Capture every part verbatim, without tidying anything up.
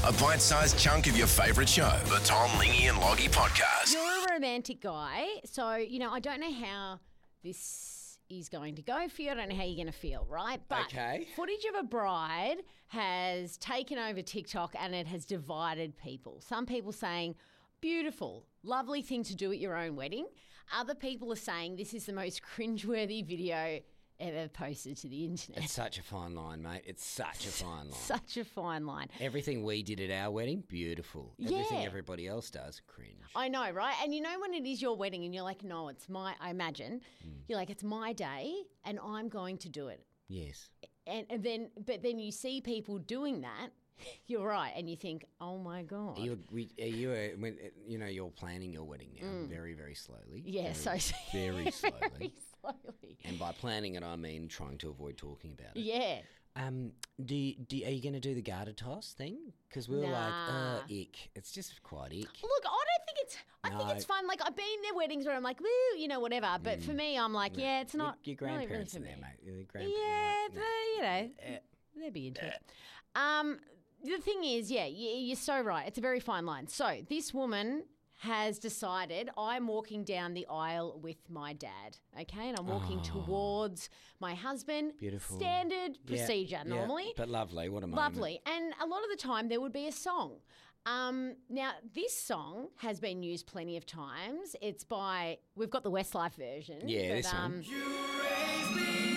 A bite-sized chunk of your favourite show. The Tom, Lingy and Loggy Podcast. You're a romantic guy, so, you know, I don't know how this is going to go for you. I don't know how you're going to feel, right? But Okay. footage of a bride has taken over TikTok and it has divided people. Some people saying, beautiful, lovely thing to do at your own wedding. Other people are saying this is the most cringeworthy video ever posted to the internet. It's such a fine line, mate. It's such a fine line. Such a fine line. Everything we did at our wedding, beautiful. Everything Yeah. everybody else does, cringe. I know, right? And you know when it is your wedding and you're like, no, it's my, I imagine, Mm. you're like, it's my day and I'm going to do it. Yes. And, and then, but then you see people doing that, you're right, and you think, oh my God. Are you, we, are you a, when, you know, you're planning your wedding now very, very slowly. Mm. Yeah, very, so very slowly. very slowly. And by planning it, I mean trying to avoid talking about it. Yeah. Um, do, you, do you- are you going to do the garter toss thing? Because we were Nah. like, uh, ick. It's just quite ick. Look, I don't think it's. I think No. it's fun. Like I've been to weddings where I'm like, woo, you know, whatever. But for me, I'm like, yeah, it's not. Your, your not really grandparents for are there, me. mate. Your grandparents. Yeah, no. they, you know, they'd be into it. Um, the thing is, yeah, you, you're so right. It's a very fine line. So this woman has decided I'm walking down the aisle with my dad, okay, and I'm walking towards my husband. Beautiful. Standard Yeah, procedure yeah, normally. but lovely. What a moment. Lovely. And a lot of the time there would be a song. Um, now, this song has been used plenty of times. It's by, we've got the Westlife version. Yeah, but, this one. um,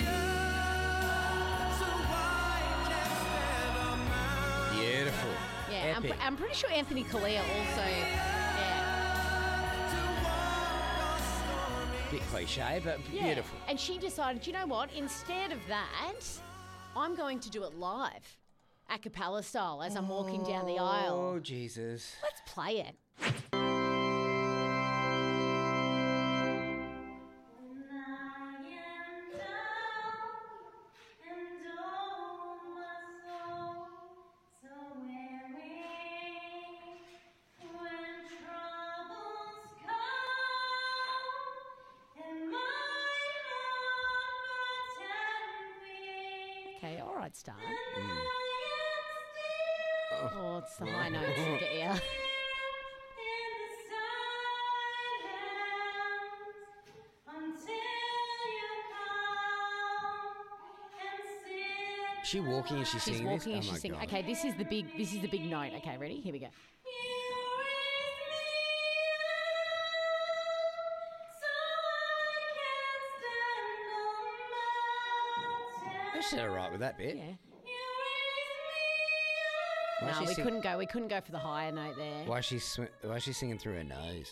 Beautiful. Yeah, I'm, Epic. pre- I'm pretty sure Anthony Collier also, yeah. Bit cliche, but yeah. beautiful. And she decided, you know what, instead of that, I'm going to do it live, a cappella style, as I'm walking down the Oh, aisle. Jesus. Let's play it. Okay, all right, start. Oh, it's the high notes that get you. Is she walking and she's She's singing walking and this? Oh, she's my singing. God. Okay, this is the big. This is the big note. Okay, ready? Here we go. I should have right with that bit. Yeah. Why is No, she we sing- couldn't go. We couldn't go for the higher note there. Why is she, sw- why is she singing through her nose?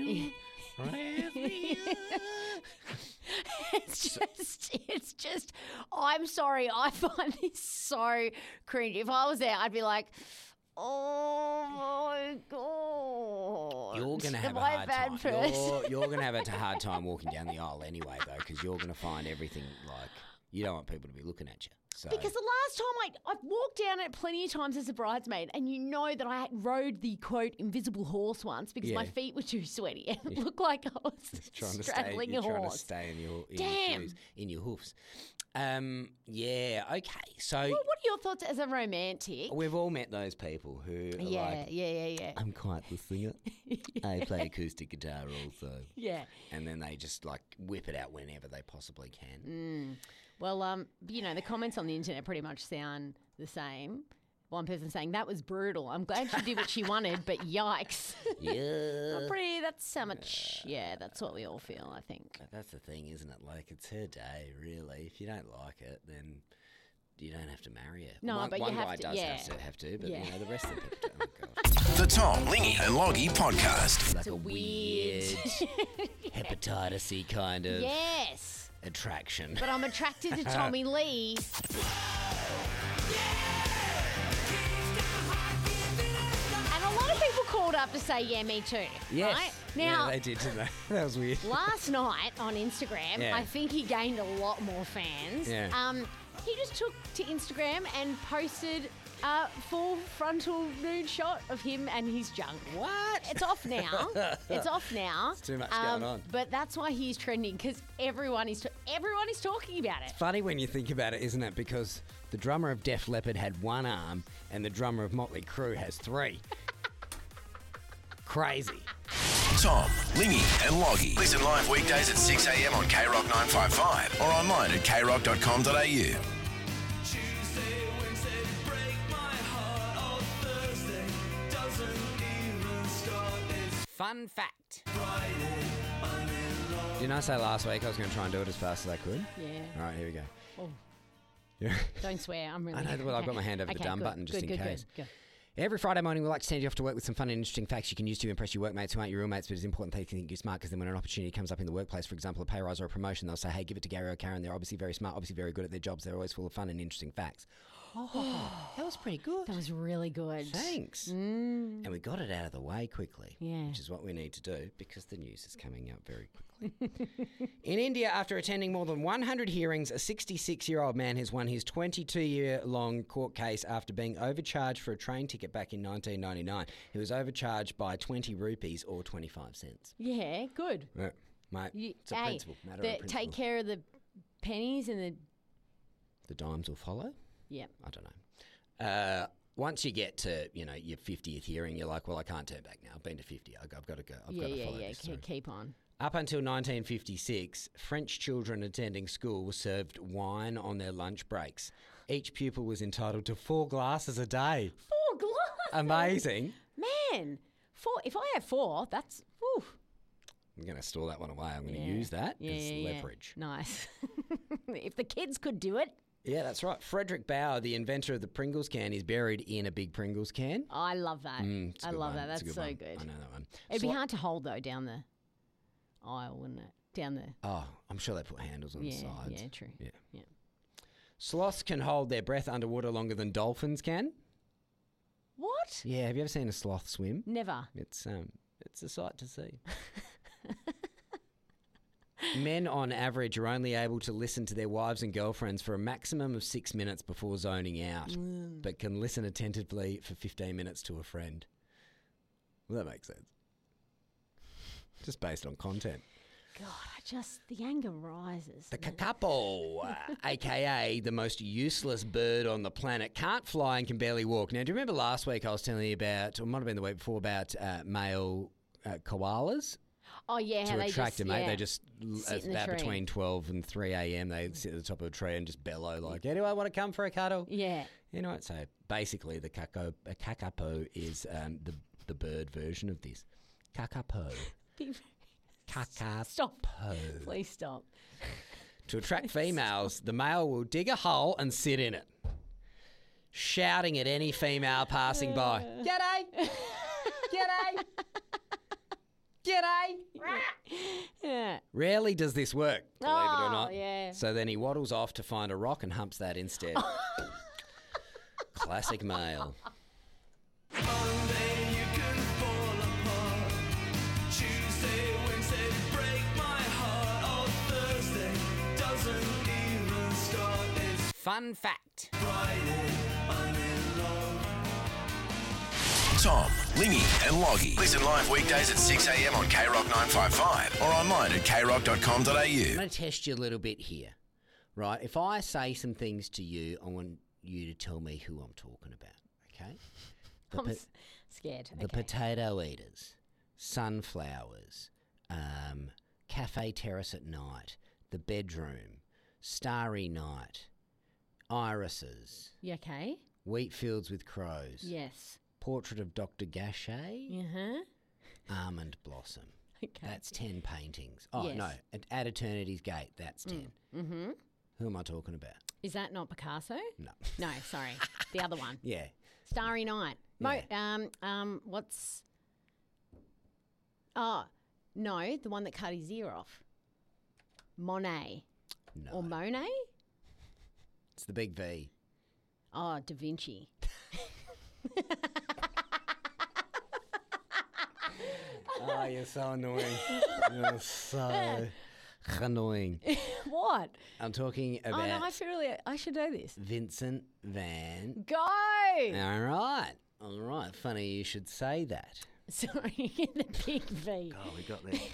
It's just. It's just. I'm sorry. I find this so cringe. If I was there, I'd be like, oh my God. You're going to have Am a I hard bad time. person? You're, you're going to have a hard time walking down the aisle anyway, though, because you're going to find everything like you don't want people to be looking at you. So Because the last time I, I've walked down it plenty of times as a bridesmaid, and you know that I rode the, quote, invisible horse once because Yeah. my feet were too sweaty and it looked like I was trying to stay, straddling you're a trying to horse. stay in your in Damn. your shoes, in your hoofs. Um, yeah, okay. So Well, what are your thoughts as a romantic? we've all met those people who are Yeah, like, yeah, yeah, yeah. I'm quite the singer. I play acoustic guitar also. Yeah. And then they just like whip it out whenever they possibly can. Well, um, you know, the comments on the internet pretty much sound the same. One person saying, that was brutal. I'm glad she did what she wanted, but yikes. Yeah. Pretty, that's how much, yeah, that's what we all feel, I think. That's the thing, isn't it? Like, it's her day, really. If you don't like it, then you don't have to marry her. No, one, but you one have guy to- does yeah. have to, have to, but Yeah. you know, the rest of the people don't. Oh, God. The Tom, Lingy and Loggy Podcast. Like a a weird- weird hepatitis-y kind of Yes. attraction. But I'm attracted to Tommy Lee. And a lot of people called up to say, yeah, me too. yes. Right? Now, yeah, they did, didn't they? That was weird. last night on Instagram, Yeah. I think he gained a lot more fans. Yeah. Um, he just took to Instagram and posted Uh, full frontal nude shot of him and his junk. What? It's off now. It's off now. It's too much going on. But that's why he's trending, because everyone is everyone is talking about it. Funny when you think about it, isn't it? Because the drummer of Def Leppard had one arm and the drummer of Motley Crue has three. Crazy. Tom, Lingy and Loggy. Listen live weekdays at six a.m. on K Rock nine fifty-five or online at k rock dot com dot a u. Fun fact. Didn't I say last week I was going to try and do it as fast as I could? Yeah. All right, here we go. Oh, Yeah. don't swear. I'm really. I know, well, I've got my hand over the Okay, dumb good, button just good, in good, case. Good, good. Every Friday morning, we like to send you off to work with some fun and interesting facts you can use to impress your workmates who aren't your real mates, but it's important they think you're smart, because then when an opportunity comes up in the workplace, for example, a pay rise or a promotion, they'll say, hey, give it to Gary or Karen. They're obviously very smart, obviously very good at their jobs. They're always full of fun and interesting facts. Oh, that was pretty good. That was really good. Thanks. Mm. And we got it out of the way quickly, Yeah. which is what we need to do because the news is coming up very quickly. In India, after attending more than one hundred hearings, a sixty-six-year-old man has won his twenty-two-year-long court case after being overcharged for a train ticket back in nineteen ninety-nine. He was overcharged by twenty rupees or twenty-five cents. Yeah, good. Yeah, mate, You, it's a hey, principle, matter the, of principle. take care of the pennies and the. The dimes will follow? Yeah. I don't know. Uh, once you get to, you know, your fiftieth hearing, you're like, well, I can't turn back now. I've been to fifty. I've, I've got to go. I've yeah, got to yeah, follow yeah. this Keep, through. keep on. Up until nineteen fifty-six, French children attending school were served wine on their lunch breaks. Each pupil was entitled to four glasses a day. Four glasses. Amazing. Man, four. If I have four, that's. Whew. I'm going to store that one away. I'm going to Yeah. use that Yeah, as yeah, yeah. leverage. Nice. If the kids could do it, Yeah, that's right. Frederick Bauer, the inventor of the Pringles can, is buried in a big Pringles can. I love that. Mm, it's a I good love one. that. It's a That's so one. good. I know that one. It'd be Sli- hard to hold though down the aisle, wouldn't it? Down the. Oh, I'm sure they put handles on Yeah, the sides. yeah, true. Yeah. Yeah. Sloths can hold their breath underwater longer than dolphins can. What? Yeah, have you ever seen a sloth swim? Never. It's um, it's a sight to see. Men, on average, are only able to listen to their wives and girlfriends for a maximum of six minutes before zoning out, Mm. but can listen attentively for fifteen minutes to a friend. Well, that makes sense. Just based on content. God, I just the anger rises. The kakapo, uh, a k a the most useless bird on the planet, can't fly and can barely walk. Now, do you remember last week I was telling you about, or it might have been the week before, about uh, male uh, koalas? Oh yeah, how To they attract just, them, mate. yeah. They just, l- Sit in the about tree. between twelve and three a.m., they sit at the top of a tree and just bellow like, anyone want to come for a cuddle? Yeah. You know what? So basically, the kako, a kakapo is um, the, the bird version of this. Kakapo. Kakapo. Stop. Please stop. To attract females, the male will dig a hole and sit in it, shouting at any female passing by. G'day! G'day! G'day! Yeah. Rarely does this work, believe it or Oh, not. yeah. So then he waddles off to find a rock and humps that instead. Classic male. Fun fact. Tom, Lingy and Loggy. Listen live weekdays at six a.m. on K Rock nine fifty-five or online at k rock dot com dot a u. I'm going to test you a little bit here, right? If I say some things to you, I want you to tell me who I'm talking about, okay? The, I'm po- s- scared. the okay. potato eaters, sunflowers, um, cafe terrace at night, the bedroom, starry night, irises, You okay? wheat fields with crows, Yes. portrait of Doctor Gachet, Uh huh. almond blossom. Okay. That's ten paintings. Oh, Yes. no, at, at Eternity's Gate, that's ten. Mm-hmm. Who am I talking about? Is that not Picasso? No. No, sorry. The other one. Yeah. Starry Night. Mo- um, um, what's. Oh, no, the one that cut his ear off. Monet. No. Or Monet? It's the big V. Oh, Da Vinci. Oh, you're so annoying. You're so annoying. What? What? I'm talking Oh, about no, I feel really, I should know this. Vincent Van. Go! All right. All right. Funny you should say that. Sorry, the big V. Oh, we got there.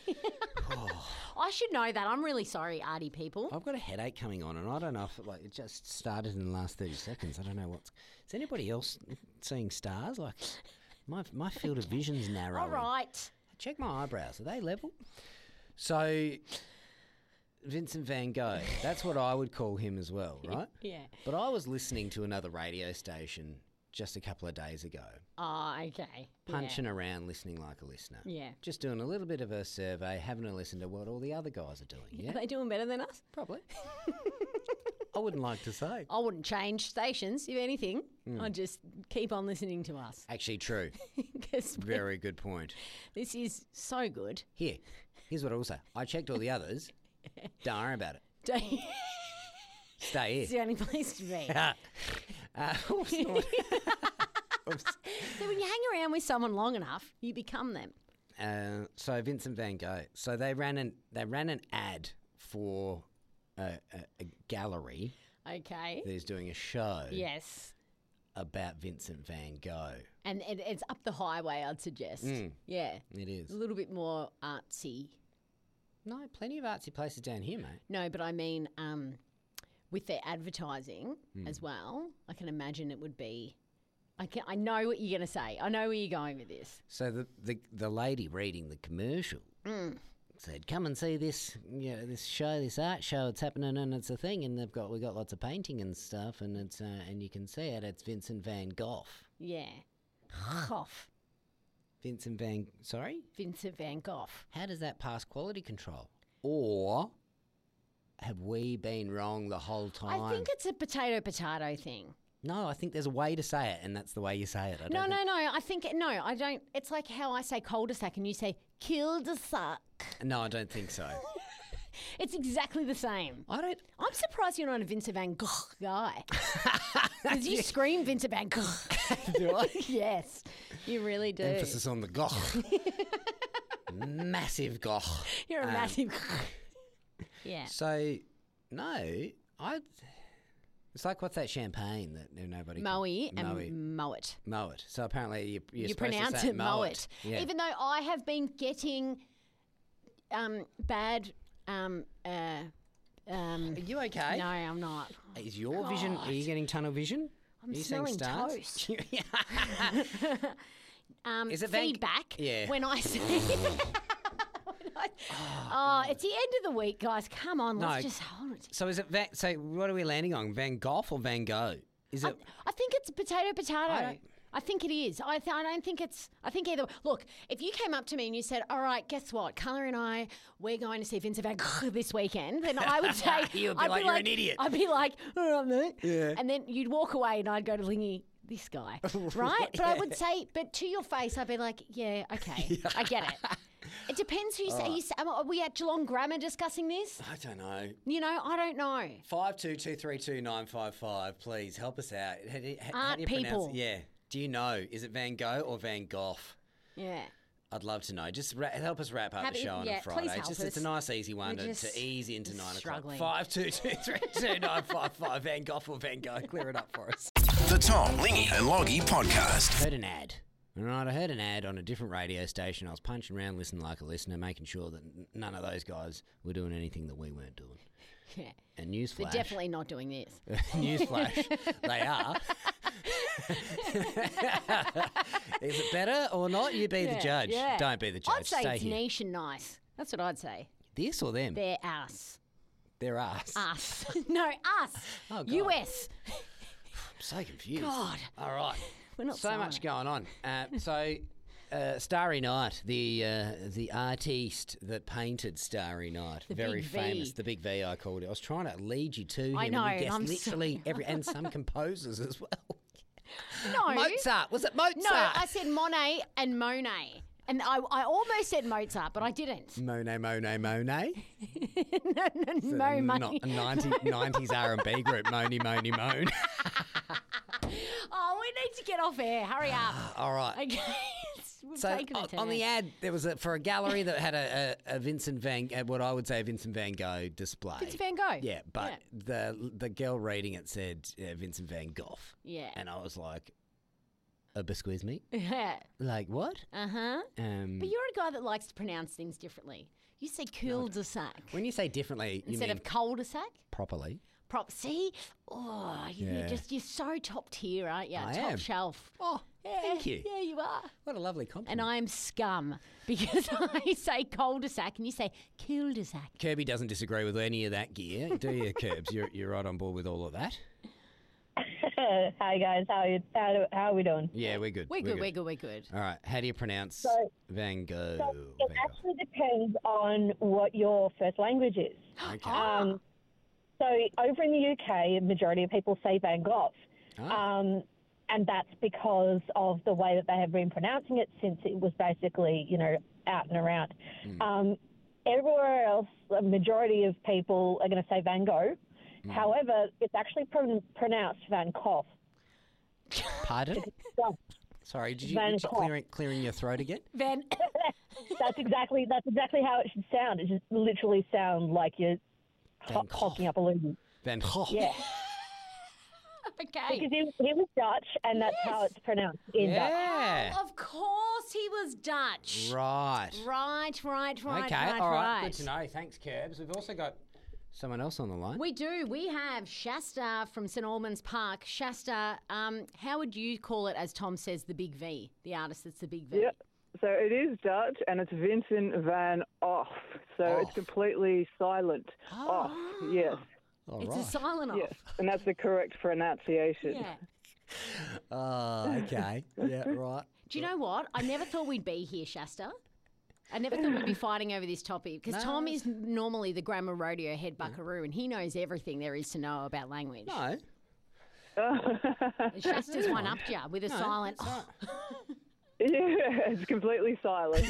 I should know that. I'm really sorry, arty people. I've got a headache coming on, and I don't know if it, like it just started in the last thirty seconds. I don't know what's. Is anybody else seeing stars? Like my my field of vision's narrowing. All right. Check my eyebrows. Are they level? So Vincent Van Gogh. That's what I would call him as well, right? Yeah. But I was listening to another radio station just a couple of days ago, Oh, okay. punching around, listening like a listener. Yeah. Just doing a little bit of a survey, having a listen to what all the other guys are doing. Yeah. Yeah. Are they doing better than us? Probably. I wouldn't like to say. I wouldn't change stations, if anything. I'd just keep on listening to us. Actually, true. 'Cause Very good point. this is so good. Here, here's what I will say. I checked all the others. Don't worry about it. It's Stay here. the only place to be. uh, oops, not- oops. So when you hang around with someone long enough, you become them. Uh, so Vincent Van Gogh. So they ran an they ran an ad for a, a, a gallery Okay. that is doing a show Yes. about Vincent Van Gogh. And it, it's up the highway, I'd suggest. Yeah. It is. A little bit more artsy. No, plenty of artsy places down here, mate. No, but I mean, um, with their advertising as well, I can imagine it would be. I can. I know what you're going to say. I know where you're going with this. So the the, the lady reading the commercial said, "Come and see this, you know, this show, this art show. It's happening, and it's a thing. And they've got we got lots of painting and stuff, and it's uh, and you can see it. It's Vincent Van Gogh. Yeah. Off. Vincent Van. Sorry, Vincent Van Gogh. how does that pass quality control? Or have we been wrong the whole time? I think it's a potato potato thing. no, I think there's a way to say it, and that's the way you say it. I No, don't no, think- no. I think no. I don't. It's like how I say cul-de-sac and you say cul-de-sac. no, I don't think so. It's exactly the same. I don't. I'm surprised you're not a Vincent Van Gogh guy. Because you scream Vincent Van Gogh. Do I? Yes, you really do. Emphasis on the goch. Massive goch. You're a Um, massive. Yeah. So, no, I. It's like what's that champagne that nobody Moe can, and Moe. mow it. Moe it. So apparently you you're You supposed pronounce to say it mow it. Yeah. Even though I have been getting um, bad. Um, uh, um, Are you okay? no, I'm not. Is your vision? Are you getting tunnel vision? I'm Are you seeing smelling stars? toast. Um, Is it Van- feedback Yeah. when I say. when I- oh, it's the end of the week, guys. Come on, let's No. just hold it. So is it Van? So what are we landing on? Van Gogh or Van Gogh? Is I, it? I think it's potato potato. I don't- I think it is. I, th- I don't think it's. I think either. Look, if you came up to me and you said, "All right, guess what? Colour and I, we're going to see Vincent Van Gogh this weekend," then I would say, You'd be I'd like, be "You're like, an idiot." I'd be like, "All right, mate." Yeah. And then you'd walk away, and I'd go to Lingy. This guy, right? But I would say, but to your face, I'd be like, "Yeah, okay, I get it." It depends who you say. You say. Are we at Geelong Grammar discussing this? I don't know. You know, I don't know. Five two two three two nine five five. Please help us out. How do you, how, how Art do you pronounce people. it? Yeah. Do you know? Is it Van Gogh or Van Gogh? Yeah. I'd love to know. Just ra- help us wrap up Happy- the show on yeah, a Friday. please It's help just it's a us. nice, easy one We're to, just to ease into nine struggling. o'clock. Five two two three two nine five five. Van Gogh or Van Gogh? Clear it up for us. The Tom, Lingy and Loggy Podcast. Heard an ad. All right, I heard an ad on a different radio station. I was punching around, listening like a listener, making sure that n- none of those guys were doing anything that we weren't doing. Yeah. And They're newsflash. definitely not doing this. Newsflash, they are. Is it better or not? You be the Yeah, judge. yeah. Don't be the judge. I'd say Stay it's here. niche and nice. That's what I'd say. This or them? They're us. They're us. Us. no, us. Oh, God. U S. I'm so confused. God. All right. We're not so selling much it. going on. Uh, so, uh, Starry Night, the uh, the artiste that painted Starry Night, The very big V. famous. The big V, I called it. I was trying to lead you to him. I and know, you guessed I'm literally sorry. every, and some composers as well. No. Mozart. Was it Mozart? No, I said Monet and Monet. And I, I almost said Mozart, but I didn't. Monet, Monet, Monet. no, no, Mo money. Not a ninety, nineties R and B group, Moni, Moni, Moan. Oh, we need to get off air. Hurry up. All right. Okay. We've So taken a on, turn. on the ad, there was a for a gallery that had a, a, a Vincent Van, uh, what I would say a Vincent Van Gogh display. Vincent Van Gogh. Yeah, but the the girl reading it said uh, Vincent Van Gogh. Yeah. And I was like, uh, excuse me? Yeah. Like what? Uh-huh. Um, But you're a guy that likes to pronounce things differently. You say cul-de-sac when you say differently, you instead mean of cul-de-sac. properly. Prop. See? Oh, you- Yeah. you're just you're so top tier, aren't you? I top am. shelf. Oh, Yeah, thank you. Yeah, you are. What a lovely compliment. And I'm scum because I say cul-de-sac and you say cul-de-sac. Kirby doesn't disagree with any of that gear, do you, Kirbs? You're, you're right on board with all of that? Hi guys, how are you, how, do, how are we doing? Yeah, we're good. We're good, we're good, we're good. All right, how do you pronounce So- Van Gogh? So Van it Gogh. actually depends on what your first language is. Okay. Um, so over in the U K, a majority of people say Van Gogh. Ah. Um, and that's because of the way that they have been pronouncing it since it was basically, you know, out and around. Mm. Um, everywhere else, the majority of people are going to say Van Gogh. Mm. However, it's actually pron- pronounced Van Gogh. Pardon? So Sorry, did you, Van did you Gogh. clearing, clearing your throat again? Van. that's exactly that's exactly how it should sound. It should literally sound like you're Van ho- Gogh. hocking up a loogie. Van Gogh. Yeah, Okay. because he, he was Dutch, and that's how Yes. it's pronounced in Dutch. Yeah. Of course he was Dutch. Right. Right, right, right, Okay, right, all right. right. Good to know. Thanks, Kerbs. We've also got someone else on the line. We do. We have Shasta from St Albans Park. Shasta, um, how would you call it, as Tom says, the Big V, the artist that's the Big V? Yep. So it is Dutch, and it's Vincent van Off. So Off. it's completely silent. Off, yes, All It's right. a silent yes, off. and that's the correct pronunciation. Yeah. Oh, okay. Yeah, right. Do you know what? I never thought we'd be here, Shasta. I never thought we'd be fighting over this topic because No, Tom it's- is normally the grammar rodeo head buckaroo and he knows everything there is to know about language. No. Shasta's one upped you with a No, silent. it's not. Yeah, it's completely silent.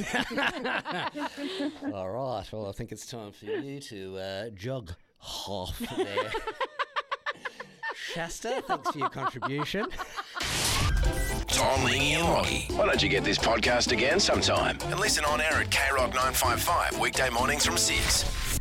All right. Well, I think it's time for you to uh, jog off there. Shasta, thanks for your contribution. Tom, Lingy and Loggy. Why don't you get this podcast again sometime and listen on air at K Rock nine five five weekday mornings from six.